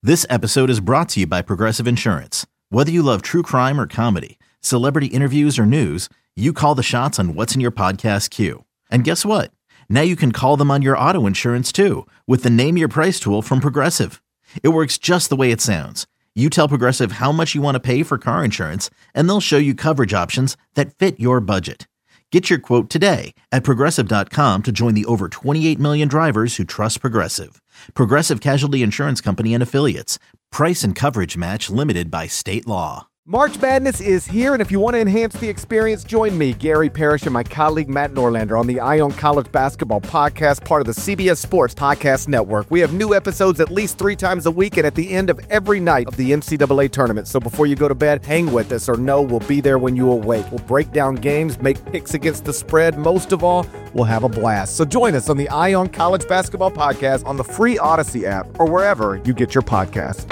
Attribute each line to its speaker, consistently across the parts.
Speaker 1: This episode is brought to you by Progressive Insurance. Whether you love true crime or comedy, celebrity interviews or news, you call the shots on what's in your podcast queue. And guess what? Now you can call them on your auto insurance too with the Name Your Price tool from Progressive. It works just the way it sounds. You tell Progressive how much you want to pay for car insurance, and they'll show you coverage options that fit your budget. Get your quote today at Progressive.com to join the over 28 million drivers who trust Progressive. Progressive Casualty Insurance Company and Affiliates. Price and coverage match limited by state law.
Speaker 2: March Madness is here, and if you want to enhance the experience, join me, Gary Parrish, and my colleague Matt Norlander on the Ion College Basketball Podcast, part of the CBS Sports Podcast Network. We have new episodes at least 3 times a week and at the end of every night of the NCAA tournament. So before you go to bed, hang with us, or know we'll be there when you awake. We'll break down games, make picks against the spread. Most of all, we'll have a blast. So join us on the Ion College Basketball Podcast on the free Odyssey app or wherever you get your podcasts.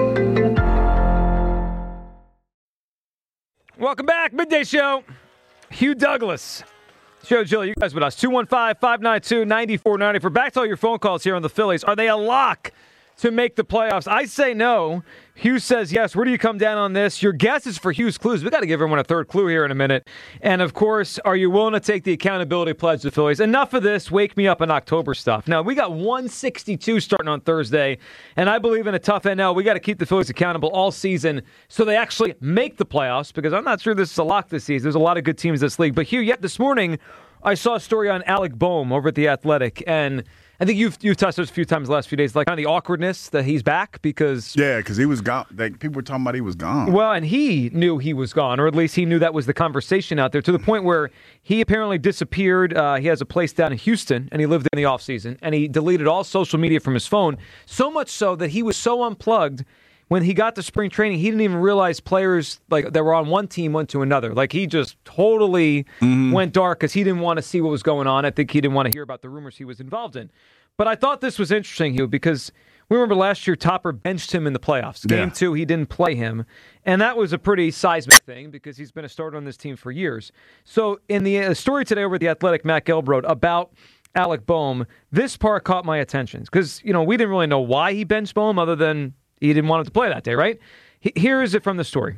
Speaker 3: Welcome back. Midday Show. Hugh Douglas. Show Jill, you guys with us. 215-592-9490. For back to all your phone calls here on the Phillies. Are they a lock to make the playoffs? I say no. Hugh says yes. Where do you come down on this? Your guess is for Hugh's clues. We've got to give everyone a third clue here in a minute. And, of course, are you willing to take the accountability pledge to the Phillies? Enough of this wake me up in October stuff. Now, we got 162 starting on Thursday, and I believe in a tough NL. We got to keep the Phillies accountable all season so they actually make the playoffs, because I'm not sure this is a lock this season. There's a lot of good teams in this league. But, Hugh, yet this morning I saw a story on Alec Boehm over at The Athletic, and I think you've touched this a few times the last few days, like kind of the awkwardness that he's back because... Yeah,
Speaker 4: because he was gone. Like, people were talking about he was gone.
Speaker 3: Well, and he knew he was gone, or at least he knew that was the conversation out there, to the point where he apparently disappeared. He has a place down in Houston, and he lived in the offseason, and he deleted all social media from his phone, so much so that he was so unplugged when he got to spring training, he didn't even realize players like that were on one team went to another. Like, he just totally went dark because he didn't want to see what was going on. I think he didn't want to hear about the rumors he was involved in. But I thought this was interesting, Hugh, because we remember last year Topper benched him in the playoffs. Game 2, he didn't play him. And that was a pretty seismic thing because he's been a starter on this team for years. So in the story today over at The Athletic, Matt Gelb wrote about Alec Boehm. This part caught my attention because, you know, we didn't really know why he benched Boehm other than he didn't want him to play that day, right? Here is it from the story.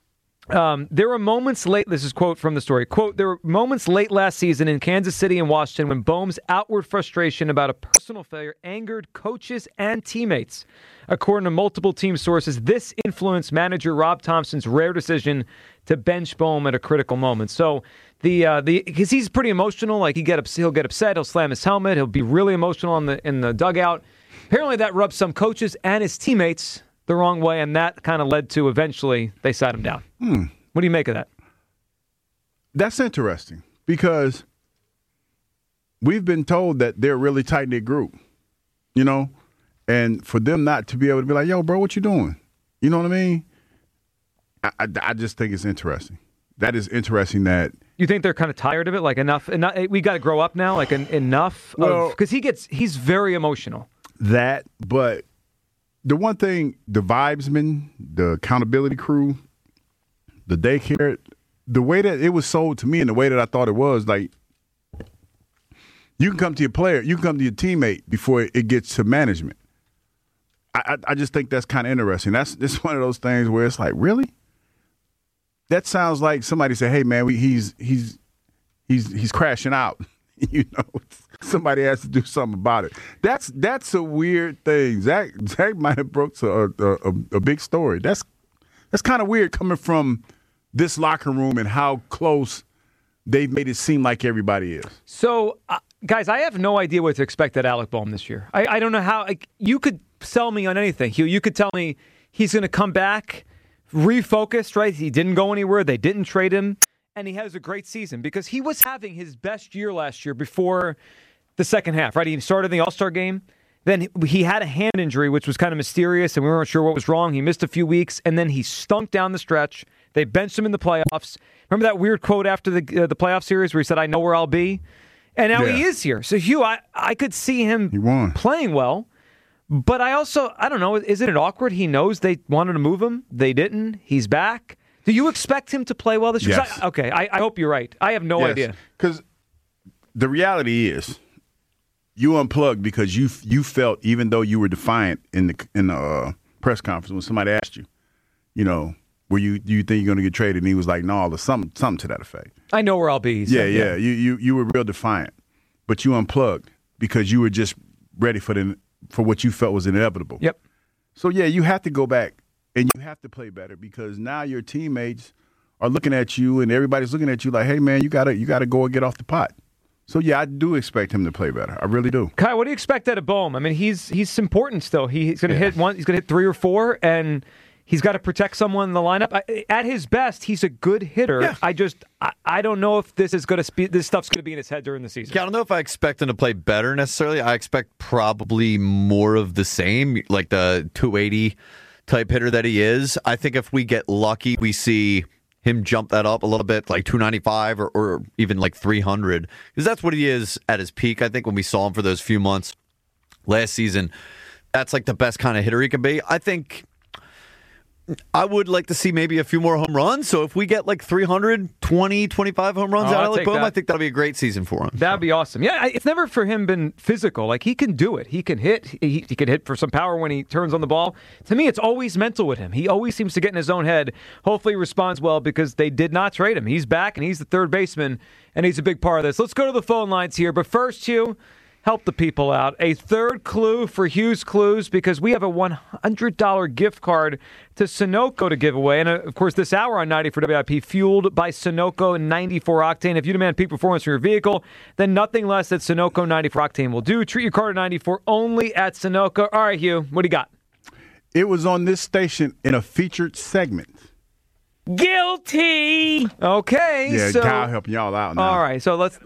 Speaker 3: There were moments late, this is quote from the story, quote, there were moments late last season in Kansas City and Washington when Boehm's outward frustration about a personal failure angered coaches and teammates. According to multiple team sources, this influenced manager Rob Thompson's rare decision to bench Boehm at a critical moment. So because he's pretty emotional, like he'll get upset, he'll slam his helmet, he'll be really emotional in the dugout. Apparently that rubbed some coaches and his teammates the wrong way, and that kind of led to eventually they sat him down. What do you make of that?
Speaker 4: That's interesting because we've been told that they're a really tight-knit group, you know, and for them not to be able to be like, yo, bro, what you doing? You know what I mean? I just think it's interesting. That is interesting that...
Speaker 3: You think they're kind of tired of it? Like, enough we got to grow up now? Like, enough?
Speaker 4: Well,
Speaker 3: because he's very emotional.
Speaker 4: That, but the one thing, the vibesmen, the accountability crew, the daycare, the way that it was sold to me and the way that I thought it was, like, you can come to your player, you can come to your teammate before it gets to management. I just think that's kind of interesting. It's one of those things where it's like, really? That sounds like somebody said, hey, man, he's crashing out. You know, somebody has to do something about it. That's a weird thing. Zach might have broke a big story. That's kind of weird coming from this locker room and how close they've made it seem like everybody is.
Speaker 3: So, guys, I have no idea what to expect at Alec Boehm this year. I don't know how. You could sell me on anything, Hugh. You could tell me he's going to come back refocused, right? He didn't go anywhere. They didn't trade him. And he has a great season because he was having his best year last year before the second half, right? He started in the All-Star game. Then he had a hand injury, which was kind of mysterious, and we weren't sure what was wrong. He missed a few weeks, and then he stunk down the stretch. They benched him in the playoffs. Remember that weird quote after the playoff series where he said, I know where I'll be? And now he is here. So, Hugh, I could see him playing well. But I don't know, isn't it awkward? He knows they wanted to move him. They didn't. He's back. Do you expect him to play well this year?
Speaker 4: Yes.
Speaker 3: I hope you're right. I have no idea.
Speaker 4: Because the reality is, you unplugged because you felt, even though you were defiant in the press conference when somebody asked you, were you think you're going to get traded? And he was like, no, or something to that effect.
Speaker 3: I know where I'll be.
Speaker 4: Yeah. You were real defiant, but you unplugged because you were just ready for what you felt was inevitable.
Speaker 3: Yep.
Speaker 4: So, yeah, you have to go back and you have to play better because now your teammates are looking at you and everybody's looking at you like, hey, man, you gotta go and get off the pot. So, yeah, I do expect him to play better. I really do.
Speaker 3: Kai, what do you expect out of Bohm? I mean, he's important still. He's going to hit one. He's going to hit 3 or 4, and he's got to protect someone in the lineup. At his best, he's a good hitter. Yeah. I don't know if this stuff's going to be in his head during the season.
Speaker 5: Yeah, I don't know if I expect him to play better necessarily. I expect probably more of the same, like the 280 type hitter that he is. I think if we get lucky, we see him jump that up a little bit, like 295 or even like 300, because that's what he is at his peak. I think when we saw him for those few months last season, that's like the best kind of hitter he can be. I think I would like to see maybe a few more home runs. So if we get like 320, 25 home runs out of Alec Bohm, I think that'll be a great season for him.
Speaker 3: That'd be awesome. Yeah, it's never for him been physical. Like, he can do it. He can hit. He can hit for some power when he turns on the ball. To me, it's always mental with him. He always seems to get in his own head. Hopefully he responds well because they did not trade him. He's back, and he's the third baseman, and he's a big part of this. Let's go to the phone lines here. But first, Hugh, help the people out. A third clue for Hugh's Clues because we have a $100 gift card to Sunoco to give away. And, of course, this hour on 90 for WIP, fueled by Sunoco 94 Octane. If you demand peak performance from your vehicle, then nothing less than Sunoco 94 Octane will do. Treat your car to 94 only at Sunoco. All right, Hugh, what do you got?
Speaker 4: It was on this station in a featured segment.
Speaker 3: Guilty! Okay.
Speaker 4: Yeah,
Speaker 3: so,
Speaker 4: Kyle helping y'all out now.
Speaker 3: All right, so let's...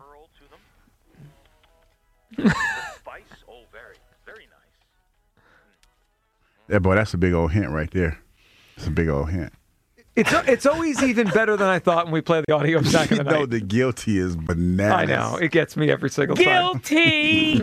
Speaker 6: Spice, very nice.
Speaker 4: Yeah, boy, that's a big old hint right there. It's a big old hint.
Speaker 3: It's always even better than I thought when we play the audio back in the night.
Speaker 4: The guilty is bananas.
Speaker 3: I know. It gets me every single time.
Speaker 6: Guilty!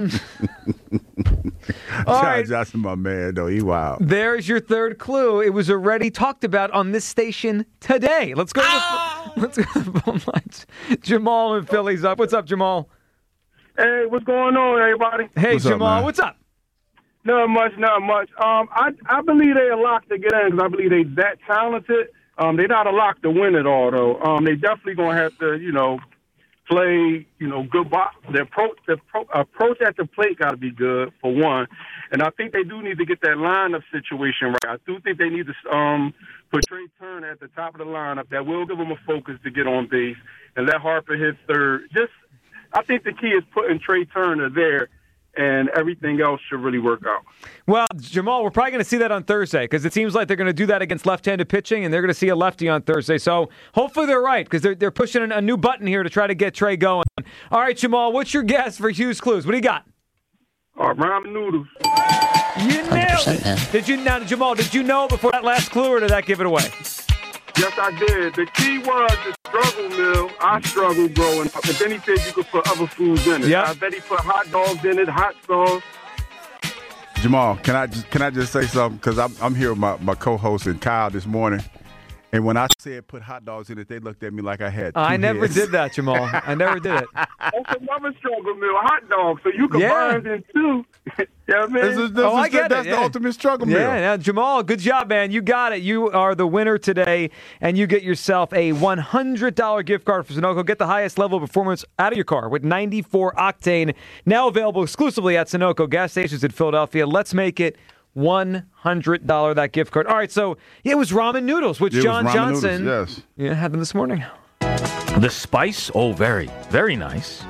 Speaker 3: All right.
Speaker 4: Johnson, my man, though, he wild.
Speaker 3: There's your third clue. It was already talked about on this station today. Let's go to the phone lines. Jamal in Philly's up. What's up, Jamal?
Speaker 7: Hey, what's going on, everybody?
Speaker 3: Hey,
Speaker 4: What's up,
Speaker 3: Jamal,
Speaker 4: man?
Speaker 3: what's up?
Speaker 7: Not much. I believe they're a lock to get in because I believe they're that talented. They're not a lock to win it all, though. They definitely going to have to, play, good box. Their approach at the plate got to be good, for one. And I think they do need to get that lineup situation right. I do think they need to put Trey Turner at the top of the lineup. That will give them a focus to get on base and let Harper hit third. I think the key is putting Trey Turner there, and everything else should really work out.
Speaker 3: Well, Jamal, we're probably going to see that on Thursday because it seems like they're going to do that against left-handed pitching, and they're going to see a lefty on Thursday. So hopefully they're right because they're pushing a new button here to try to get Trey going. All right, Jamal, what's your guess for Hugh's Clues? What do you got?
Speaker 7: Ramen noodles.
Speaker 3: You nailed it. Jamal, did you know before that last clue, or did that give it away?
Speaker 7: Yes, I did. The key was the struggle meal. I struggled growing up. But then he said you could put other foods in it.
Speaker 3: Yeah.
Speaker 7: I bet he put hot dogs in it, hot sauce.
Speaker 4: Jamal, can I just say something? Because I'm here with my co-host and Kyle this morning. And when I said put hot dogs in it, they looked at me like I had two
Speaker 3: I never
Speaker 4: heads.
Speaker 3: did that, Jamal. I never did it.
Speaker 7: That's another struggle meal, hot dogs. So you combine it in two. You know what I mean?
Speaker 3: I get
Speaker 4: that's
Speaker 3: it.
Speaker 4: the ultimate struggle meal.
Speaker 3: Yeah, now, Jamal, good job, man. You got it. You are the winner today, and you get yourself a $100 gift card for Sunoco. Get the highest level of performance out of your car with 94 Octane, now available exclusively at Sunoco gas stations in Philadelphia. Let's make it $100 that gift card. All right, so it was ramen noodles, which John Johnson had them this morning.
Speaker 6: The spice, very nice.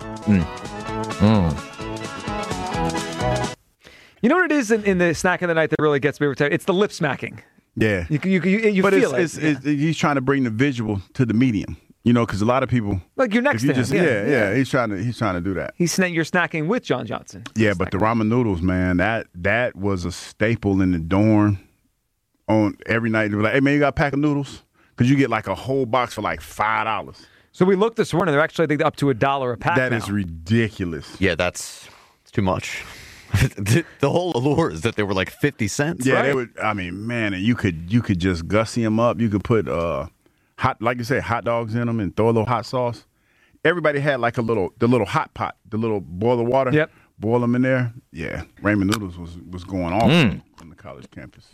Speaker 3: You know what it is in the snack of the night that really gets me every time? It's the lip smacking.
Speaker 4: Yeah.
Speaker 3: You
Speaker 4: but
Speaker 3: feel
Speaker 4: it. He's trying to bring the visual to the medium. Because a lot of people
Speaker 3: like you're next to him.
Speaker 4: He's trying to do that.
Speaker 3: You're snacking with John Johnson.
Speaker 4: Yeah, but the ramen noodles, man, that was a staple in the dorm. On every night, they were like, "Hey man, you got a pack of noodles?" Because you get like a whole box for like $5.
Speaker 3: So we looked this morning; they're actually I think up to $1 a pack.
Speaker 4: That
Speaker 3: now.
Speaker 4: is ridiculous.
Speaker 5: Yeah, it's too much. The whole allure is that they were like 50 cents.
Speaker 4: Yeah,
Speaker 5: right?
Speaker 4: they would. I mean, man, and you could just gussy them up. You could put hot, like you said, hot dogs in them and throw a little hot sauce. Everybody had like the little hot pot, the little boil of water.
Speaker 3: Yep.
Speaker 4: Boil them in there. Yeah, ramen noodles was going off in the college campus.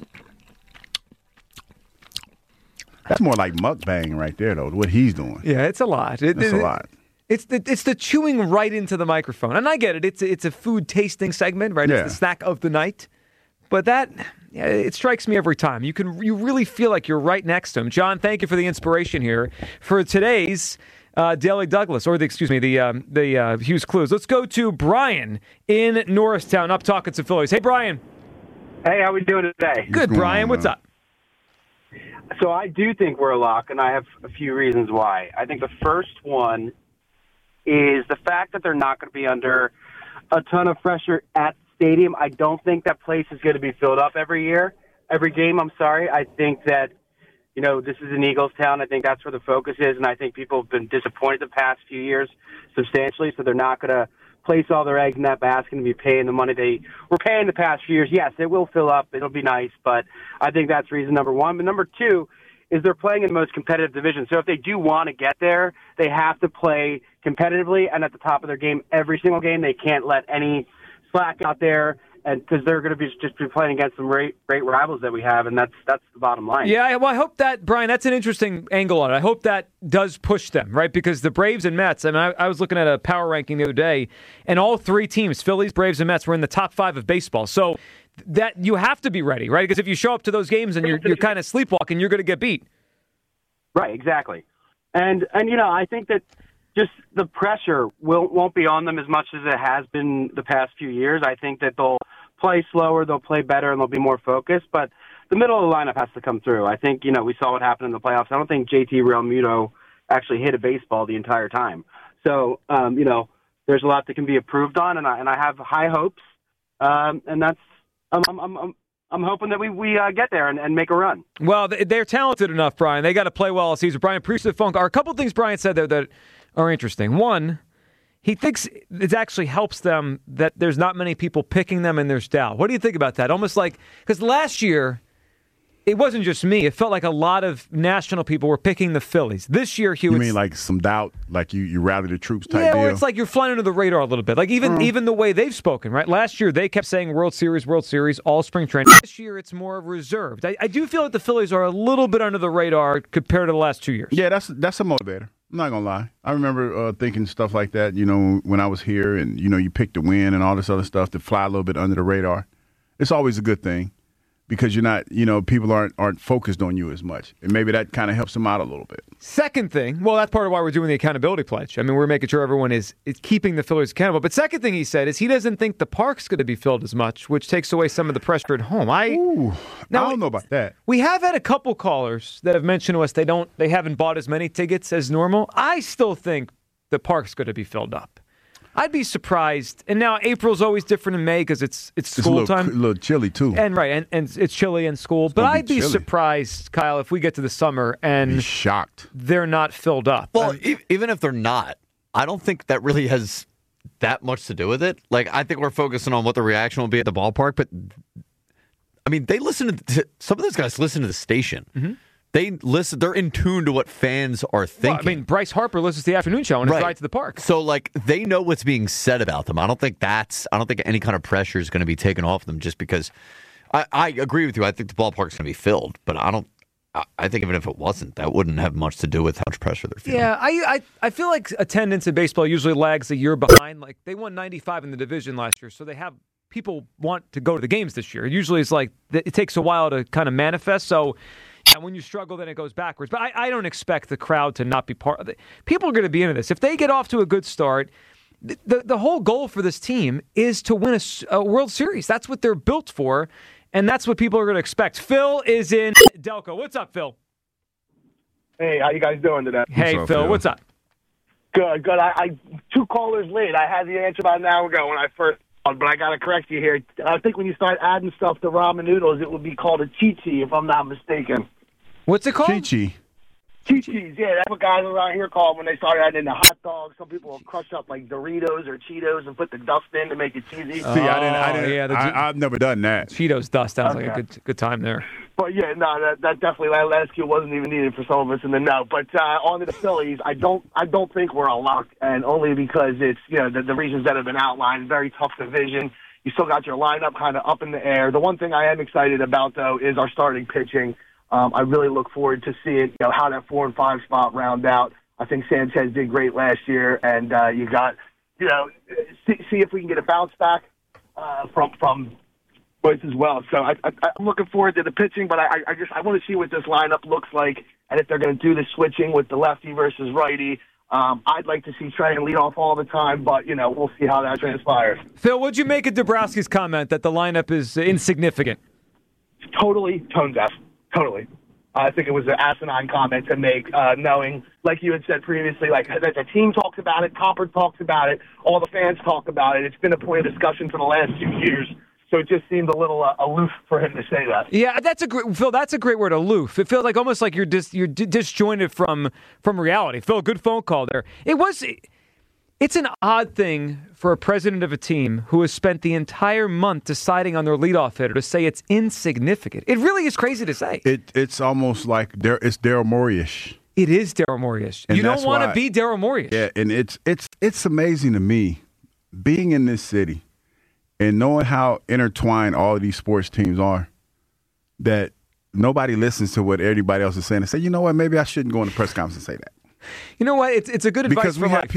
Speaker 4: That's more like mukbang right there, though, what he's doing.
Speaker 3: Yeah, it's a lot.
Speaker 4: It's a lot.
Speaker 3: It's the chewing right into the microphone. And I get it. It's a food tasting segment, right?
Speaker 4: Yeah.
Speaker 3: It's the snack of the night. But it strikes me every time. You really feel like you're right next to him. John, thank you for the inspiration here for today's Daily Douglas, or the Hughes Clues. Let's go to Brian in Norristown, up talking some Phillies. Hey, Brian.
Speaker 8: Hey, how we doing today?
Speaker 3: Good, Brian. What's up?
Speaker 8: So I do think we're a lock, and I have a few reasons why. I think the first one is the fact that they're not going to be under a ton of pressure at the stadium. I don't think that place is going to be filled up every game. I think that, this is an Eagles town. I think that's where the focus is, and I think people have been disappointed the past few years substantially, so they're not going to place all their eggs in that basket and be paying the money they were paying the past few years. Yes, it will fill up. It'll be nice, but I think that's reason number one. But number two is they're playing in the most competitive division. So if they do want to get there, they have to play competitively and at the top of their game every single game. They can't let any slack out there, and because they're going to be just be playing against some great rivals that we have, and that's the bottom line.
Speaker 3: Yeah, well, I hope that, Brian, that's an interesting angle on it. I hope that does push them, right? Because the Braves and Mets, I was looking at a power ranking the other day, and all three teams, Phillies, Braves, and Mets, were in the top 5 of baseball. So that you have to be ready, right? Because if you show up to those games and you're kind of sleepwalking, you're going to get beat.
Speaker 8: Right, exactly. And I think that just the pressure won't be on them as much as it has been the past few years. I think that they'll play slower, they'll play better, and they'll be more focused. But the middle of the lineup has to come through. I think, we saw what happened in the playoffs. I don't think JT Realmuto actually hit a baseball the entire time. So, there's a lot that can be improved on, and I have high hopes. And that's I'm hoping that we get there and make a run.
Speaker 3: Well, they're talented enough, Brian. They got to play well all season. Brian, appreciate the phone call. A couple things Brian said there that are interesting. One, he thinks it actually helps them that there's not many people picking them in their style. What do you think about that? Almost like, because last year, it wasn't just me. It felt like a lot of national people were picking the Phillies. This year, Hugh,
Speaker 4: you mean like some doubt, like you rally the troops type deal?
Speaker 3: Yeah, it's like you're flying under the radar a little bit. Like even the way they've spoken, right? Last year, they kept saying World Series, all spring training. This year, it's more reserved. I do feel like the Phillies are a little bit under the radar compared to the last 2 years.
Speaker 4: Yeah, that's a motivator. I'm not going to lie. I remember thinking stuff like that, when I was here and, you pick the win and all this other stuff to fly a little bit under the radar. It's always a good thing because you're not, people aren't focused on you as much. And maybe that kind of helps them out a little bit.
Speaker 3: Second thing, well, that's part of why we're doing the accountability pledge. I mean, we're making sure everyone is keeping the Phillies accountable. But second thing he said is he doesn't think the park's going to be filled as much, which takes away some of the pressure at home. I
Speaker 4: don't know about that.
Speaker 3: We have had a couple callers that have mentioned to us they haven't bought as many tickets as normal. I still think the park's going to be filled up. I'd be surprised. And now April's always different in May because it's school time.
Speaker 4: It's a little chilly, too.
Speaker 3: And right, and it's chilly in school. But I'd be surprised, Kyle, if we get to the summer and
Speaker 4: be shocked
Speaker 3: they're not filled up.
Speaker 5: Well, even if they're not, I don't think that really has that much to do with it. Like, I think we're focusing on what the reaction will be at the ballpark. But, I mean, they listen to some of those guys listen to the station. Mm-hmm. They listen. They're in tune to what fans are thinking.
Speaker 3: Well, I mean, Bryce Harper listens to the afternoon show on his ride to the park.
Speaker 5: So, they know what's being said about them. I don't think any kind of pressure is going to be taken off them just because. I agree with you. I think the ballpark's going to be filled, but I think even if it wasn't, that wouldn't have much to do with how much pressure they're feeling.
Speaker 3: Yeah, I feel like attendance in baseball usually lags a year behind. Like they won 95 in the division last year, so they have people want to go to the games this year. Usually, it's like it takes a while to kind of manifest. So. And when you struggle, then it goes backwards. But I don't expect the crowd to not be part of it. People are going to be into this. If they get off to a good start, the whole goal for this team is to win a World Series. That's what they're built for, and that's what people are going to expect. Phil is in Delco. What's up, Phil?
Speaker 9: Hey, how you guys doing today?
Speaker 3: Hey, Phil. What's up?
Speaker 9: Good. I 2 callers late. I had the answer about an hour ago when I first called, but I got to correct you here. I think when you start adding stuff to ramen noodles, it would be called a chi-chi, if I'm not mistaken.
Speaker 3: What's it called?
Speaker 4: Chi-chi.
Speaker 9: Chi-chis, yeah. That's what guys around here call them when they started adding the hot dogs. Some people will crush up like Doritos or Cheetos and put the dust in to make it cheesy.
Speaker 4: See, I've never done that.
Speaker 3: Cheetos dust sounds like a good time there.
Speaker 9: But yeah, no, that definitely last year wasn't even needed for some of us in the know. But on to the Phillies, I don't think we're a lock, and only because it's the reasons that have been outlined. Very tough division. You still got your lineup kind of up in the air. The one thing I am excited about, though, is our starting pitching. I really look forward to seeing how that 4 and 5 spot round out. I think Sanchez did great last year, and you got see if we can get a bounce back from Boyce as well. So I'm looking forward to the pitching, but I want to see what this lineup looks like, and if they're going to do the switching with the lefty versus righty. I'd like to see Trey lead off all the time, but, we'll see how that transpires.
Speaker 3: Phil, what'd you make of Dombrowski's comment that the lineup is insignificant?
Speaker 9: Totally tone deaf. Totally. I think it was an asinine comment to make, knowing, like you had said previously, like that the team talks about it, Copper talks about it, all the fans talk about it. It's been a point of discussion for the last 2 years. So it just seemed a little aloof for him to say that.
Speaker 3: Yeah, that's a great word, aloof. It feels like almost like you're disjointed from reality. Phil, good phone call there. It's an odd thing for a president of a team who has spent the entire month deciding on their leadoff hitter to say it's insignificant. It really is crazy to say.
Speaker 4: It's almost like it's Daryl Morey-ish.
Speaker 3: It is Daryl Morey-ish. You don't want to be Daryl Morey-ish.
Speaker 4: Yeah, and it's amazing to me being in this city and knowing how intertwined all of these sports teams are, that nobody listens to what everybody else is saying and say, you know what, maybe I shouldn't go in the press conference and say that.
Speaker 3: You know what? It's a good advice for life.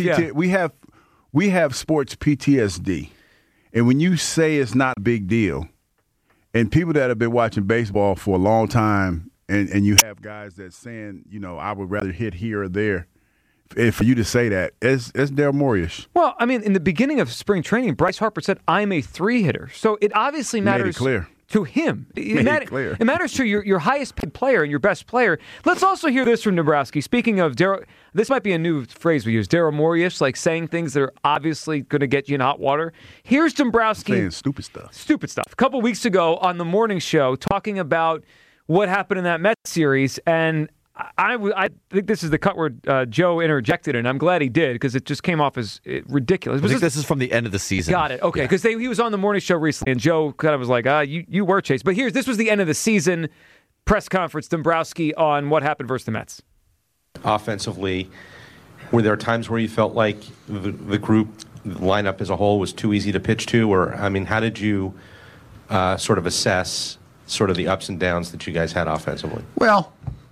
Speaker 4: We have sports PTSD, and when you say it's not a big deal, and people that have been watching baseball for a long time, and you have guys that saying, I would rather hit here or there. And for you to say that, it's Daryl Morey-ish.
Speaker 3: Well, I mean, in the beginning of spring training, Bryce Harper said, I'm a 3-hitter. So it obviously matters.
Speaker 4: Made it clear.
Speaker 3: To him.
Speaker 4: Clear.
Speaker 3: It matters to your highest paid player and your best player. Let's also hear this from Dombrowski. Speaking of Daryl, this might be a new phrase we use, Daryl Morey-ish, like saying things that are obviously going to get you in hot water. Here's Dombrowski.
Speaker 4: Saying stupid stuff.
Speaker 3: Stupid stuff. A couple weeks ago on the morning show talking about what happened in that Mets series, and I think this is the cut where Joe interjected, and I'm glad he did because it just came off as ridiculous.
Speaker 5: I think this is from the end of the season.
Speaker 3: Got it. Okay, because he was on the morning show recently, and Joe kind of was like, you were Chase. But this was the end of the season press conference, Dombrowski on what happened versus the Mets.
Speaker 10: Offensively, were there times where you felt like the group, the lineup as a whole, was too easy to pitch to? Or, I mean, how did you sort of assess sort of the ups and downs that you guys had offensively?
Speaker 11: Well,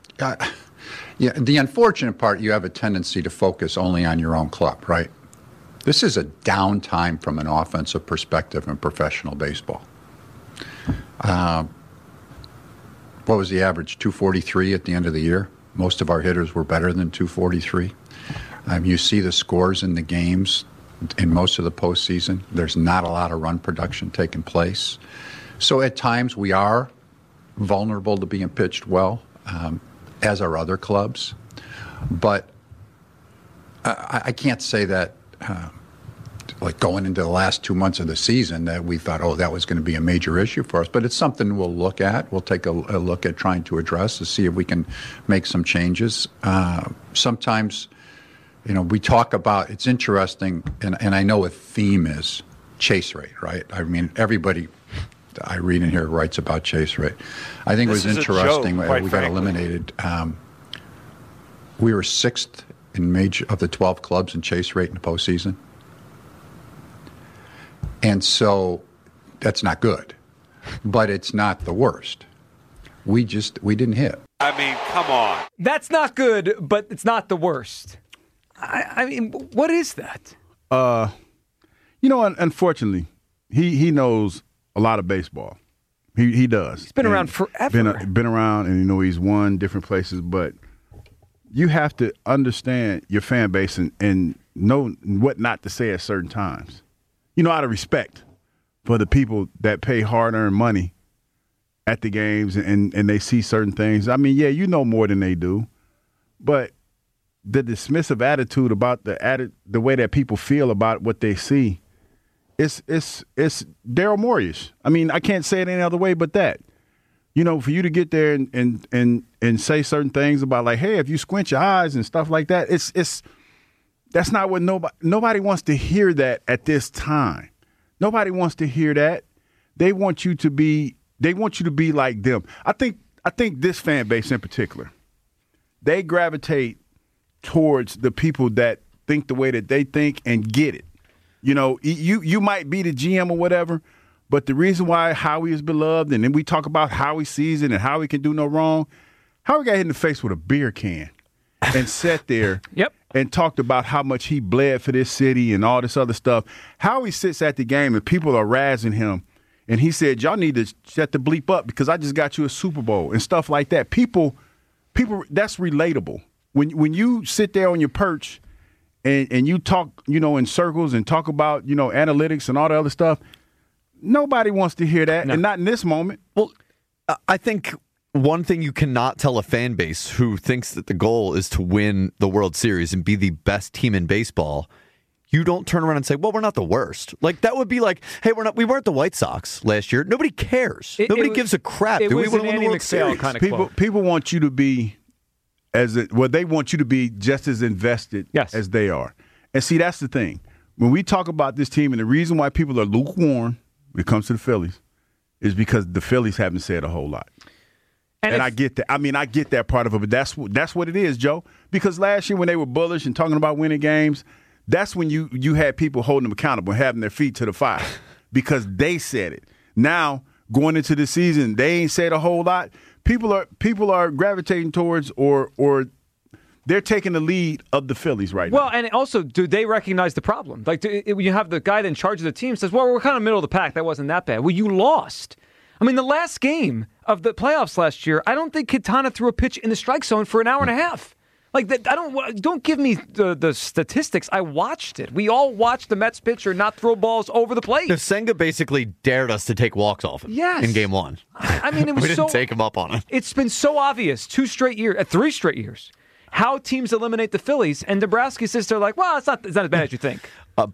Speaker 11: yeah, the unfortunate part, you have a tendency to focus only on your own club, right? This is a downtime from an offensive perspective in professional baseball. What was the average? 243 at the end of the year? Most of our hitters were better than 243. You see the scores in the games in most of the postseason. There's not a lot of run production taking place. So at times we are vulnerable to being pitched well, as are other clubs. But I can't say that, like going into the last 2 months of the season, that we thought, that was going to be a major issue for us. But it's something we'll look at. We'll take a look at trying to address to see if we can make some changes. Sometimes, we talk about, it's interesting, and I know a theme is chase rate, right? I mean, everybody I read in here writes about chase rate. I think it was interesting. We got eliminated. We were 6th in major of the 12 clubs in chase rate in the postseason. And so that's not good, but it's not the worst. We didn't hit.
Speaker 12: I mean, come on.
Speaker 3: That's not good, but it's not the worst. I mean, what is that?
Speaker 4: Unfortunately, he knows a lot of baseball. He does.
Speaker 3: He's been around forever.
Speaker 4: Been around, and he's won different places. But you have to understand your fan base and know what not to say at certain times. Out of respect for the people that pay hard-earned money at the games and they see certain things. I mean, yeah, you know more than they do, but the dismissive attitude about the way that people feel about what they see. It's Daryl Morey-ish. I mean, I can't say it any other way but that. For you to get there and say certain things about, like, hey, if you squint your eyes and stuff like that, that's not what nobody wants to hear that at this time. Nobody wants to hear that. They want you to be like them. I think this fan base in particular, they gravitate towards the people that think the way that they think and get it. You might be the GM or whatever, But the reason why Howie is beloved, and then we talk about Howie's season and how he can do no wrong, Howie got hit in the face with a beer can and sat there and talked about how much he bled for this city and all this other stuff. Howie sits at the game and people are razzing him. And he said, y'all need to shut the bleep up because I just got you a Super Bowl and stuff like that. People, that's relatable. When you sit there on your perch and you talk, in circles and talk about, analytics and all the other stuff, nobody wants to hear that, and not in this moment.
Speaker 5: Well, I think one thing you cannot tell a fan base who thinks that the goal is to win the World Series and be the best team in baseball, you don't turn around and say, well, we're not the worst. Like, that would be like, hey, we weren't the White Sox last year. Nobody cares. Nobody gives a crap.
Speaker 3: It
Speaker 5: Do we
Speaker 3: was
Speaker 5: win
Speaker 3: an
Speaker 5: the
Speaker 3: Andy
Speaker 5: World
Speaker 3: McPhail
Speaker 5: Series?
Speaker 3: kind of
Speaker 4: People want you to be they want you to be just as invested as they are. And see, that's the thing. When we talk about this team, and the reason why people are lukewarm when it comes to the Phillies is because the Phillies haven't said a whole lot. And I get that. I mean, I get that part of it, but that's what it is, Joe. Because last year when they were bullish and talking about winning games, that's when you had people holding them accountable, having their feet to the fire because they said it. Now, going into the season, they ain't said a whole lot. People are gravitating towards or they're taking the lead of the Phillies right now.
Speaker 3: Well, and also, do they recognize the problem? Like, when you have the guy in charge of the team says, well, we're kind of middle of the pack. That wasn't that bad. Well, you lost. I mean, the last game of the playoffs last year, I don't think Quintana threw a pitch in the strike zone for an hour and a half. Like, don't give me the statistics. I watched it. We all watched the Mets pitcher not throw balls over the plate.
Speaker 5: Senga basically dared us to take walks off him in game one.
Speaker 3: I mean, it was
Speaker 5: we didn't take him up on it.
Speaker 3: It's been so obvious 3 straight years, how teams eliminate the Phillies, and Dombrowski says they're like, well, it's not as bad as you think.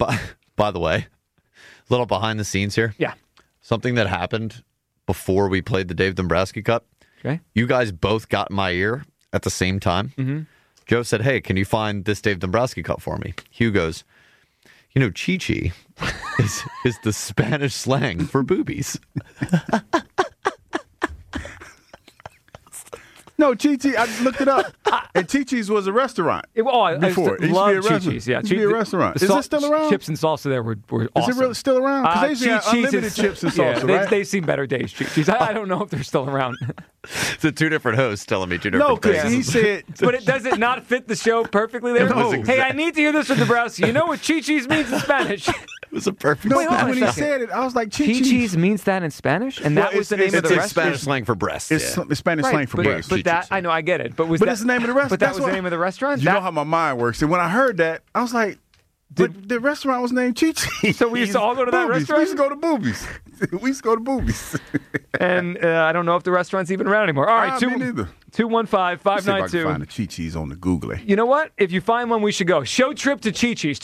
Speaker 5: By the way, a little behind the scenes here.
Speaker 3: Yeah.
Speaker 5: Something that happened before we played the Dave Dombrowski Cup.
Speaker 3: Okay.
Speaker 5: You guys both got in my ear at the same time.
Speaker 3: Mm-hmm.
Speaker 5: Joe said, hey, can you find this Dave Dombrowski Cup for me? Hugh goes, Chi-Chi is the Spanish slang for boobies.
Speaker 4: No, Chi-Chi, I looked it up. And Chi-Chi's was a restaurant before. It used to be a restaurant.
Speaker 3: Yeah,
Speaker 4: It used to be a restaurant. Is it still around?
Speaker 3: Chips and salsa there were awesome.
Speaker 4: Is it really still around? Because they used to have unlimited chips and salsa, right?
Speaker 3: They've seen better days, Chi-Chi's. I don't know if they're still around.
Speaker 5: It's two different hosts telling me two different things.
Speaker 4: No, because he said...
Speaker 3: But does it not fit the show perfectly there?
Speaker 4: No.
Speaker 3: Hey, I need to hear this from Dombrowski. You know what Chi-Chi's means in Spanish?
Speaker 5: It was a perfect
Speaker 4: No, when he said it, I was like,
Speaker 3: Chi-Chi's means that in Spanish? And that was the name of the
Speaker 5: It's
Speaker 3: restaurant?
Speaker 5: Spanish slang for breast.
Speaker 4: It's Spanish slang for breast.
Speaker 3: But that, I know, I get it. But
Speaker 4: it's the name of the restaurant.
Speaker 3: But that was the name of the restaurant?
Speaker 4: You know how my mind works. And when I heard that, I was like, the restaurant was named Chi-Chi.
Speaker 3: So we used to all go to that restaurant?
Speaker 4: We used to go to Boobies. We used to go to Boobies.
Speaker 3: And I don't know if the restaurant's even around anymore. All right,
Speaker 4: me neither.
Speaker 3: 215-592.
Speaker 4: See if I can find the Chi-Chi's on the Google.
Speaker 3: You know what? If you find one, we should go. Show trip to Chi-Chi's.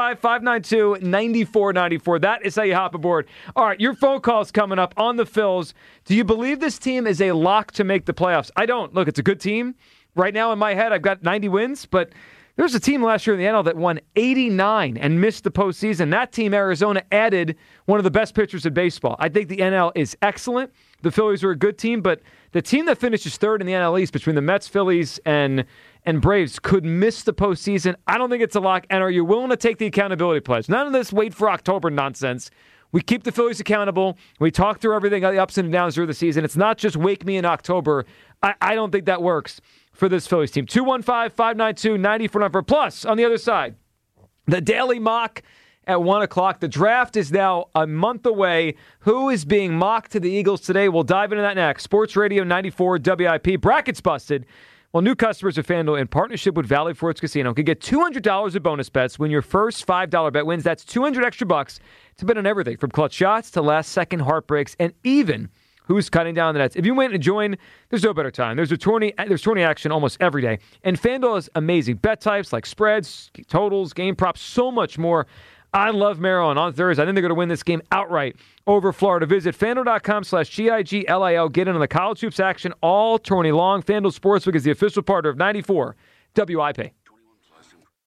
Speaker 3: 215-592-9494. That is how you hop aboard. All right, your phone call's coming up on the Phils. Do you believe this team is a lock to make the playoffs? I don't. Look, it's a good team. Right now in my head, I've got 90 wins, but there's a team last year in the NL that won 89 and missed the postseason. That team, Arizona, added one of the best pitchers in baseball. I think the NL is excellent. The Phillies are a good team, but the team that finishes third in the NL East between the Mets, Phillies, and Braves could miss the postseason. I don't think it's a lock. And are you willing to take the accountability pledge? None of this wait for October nonsense. We keep the Phillies accountable. We talk through everything, the ups and downs through the season. It's not just wake me in October. I don't think that works for this Phillies team. 215-592-9494. Plus, on the other side, the Daily Mock at 1 o'clock. The draft is now a month away. Who is being mocked to the Eagles today? We'll dive into that next. Sports Radio 94 WIP. Brackets busted. Well, new customers of FanDuel in partnership with Valley Forge Casino can get $200 of bonus bets when your first $5 bet wins. That's $200 extra bucks to bet on everything from clutch shots to last-second heartbreaks and even who's cutting down the nets. If you wait to join, there's no better time. There's tourney action almost every day. And FanDuel is amazing. Bet types like spreads, totals, game props, so much more. I love Maryland on Thursday. I think they're going to win this game outright over Florida. Visit FanDuel.com/GIGLIL. Get into the college hoops action all tourney long. FanDuel Sportsbook is the official partner of 94 WIP.